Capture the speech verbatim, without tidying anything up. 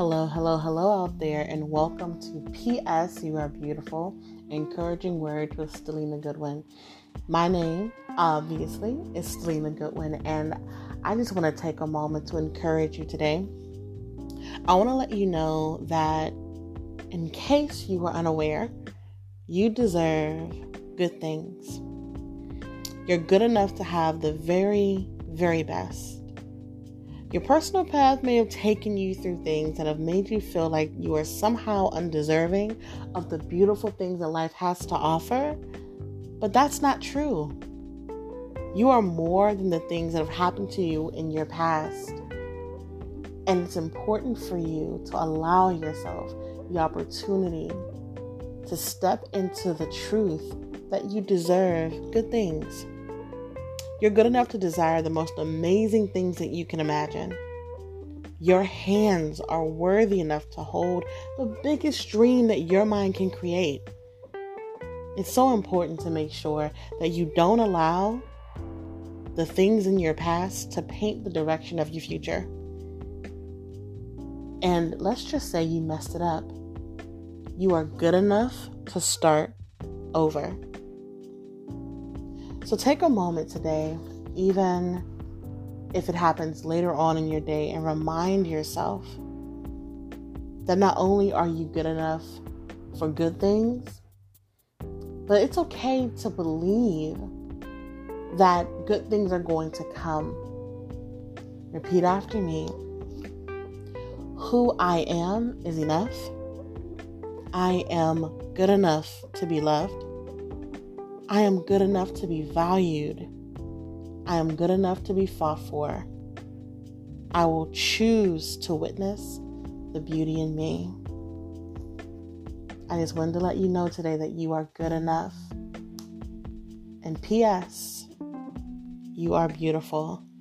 Hello, hello, hello out there, and welcome to P S You Are Beautiful, Encouraging Words with Stelina Goodwin. My name, obviously, is Stelina Goodwin, and I just want to take a moment to encourage you today. I want to let you know that in case you were unaware, you deserve good things. You're good enough to have the very, very best. Your personal path may have taken you through things that have made you feel like you are somehow undeserving of the beautiful things that life has to offer, but that's not true. You are more than the things that have happened to you in your past. And it's important for you to allow yourself the opportunity to step into the truth that you deserve good things. You're good enough to desire the most amazing things that you can imagine. Your hands are worthy enough to hold the biggest dream that your mind can create. It's so important to make sure that you don't allow the things in your past to paint the direction of your future. And let's just say you messed it up. You are good enough to start over. So take a moment today, even if it happens later on in your day, and remind yourself that not only are you good enough for good things, but it's okay to believe that good things are going to come. Repeat after me. Who I am is enough. I am good enough to be loved. I am good enough to be valued. I am good enough to be fought for. I will choose to witness the beauty in me. I just wanted to let you know today that you are good enough. And P S You are beautiful.